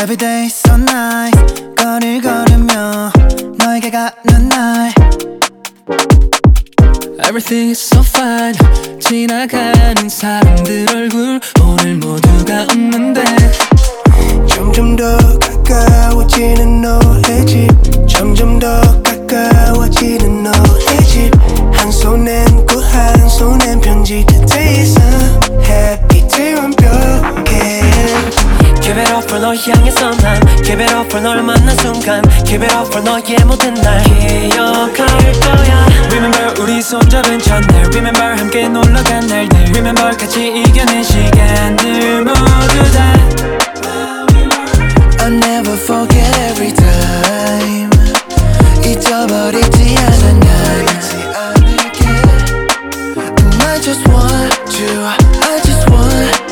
Every day so nice. 거리를 걸으며 너에게 가는 날 Everything is so fine. 지나가는 사람들 얼굴 오늘 모두가 웃는데 점점 더 가까워지는 너의 집 점점 더 가까워지는 너의 집 한 손엔 꽃 한 손엔 편지 Today is a happy day 완벽해 Give it up for 너 향해서 난 Give it up for 널 만난 순간 Give it up for 너의 모든 날 기억할 거야 Remember 우리 손잡은 첫날 Remember 함께 놀러간 날들 Remember 같이 이겨낸 시간들 모두 다 I never forget every time 잊어버리지 않아 난 I just want you I just want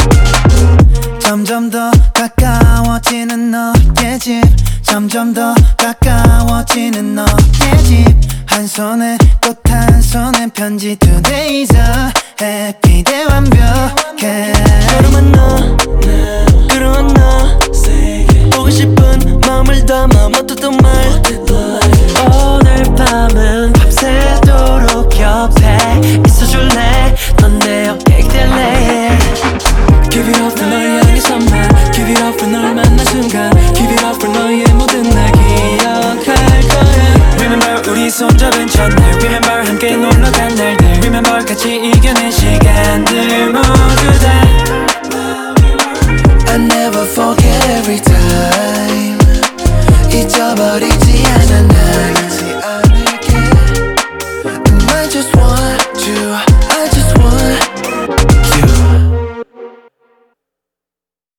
점점 더 가까워지는 너의 집 점점 더 가까워지는 너의 집 한 손에 꽃 한 손에 편지 Today's a happy day 완벽해 그러면 너 그러면 너 보고 싶은 마음을 담아 못했던 말 오늘 밤은 밤새도록 옆에 있어줄래 넌 내 여객 될래 Give it up for 널 향해서만 Give it up for 널 만난 순간 Give it up for 너의 모든 날 기억할 거야 Remember 우리 손잡은 첫날 Remember 함께 놀러간 날들 Remember 같이 이겨낸 시간들 모두 다 I never forget every time 잊어버리지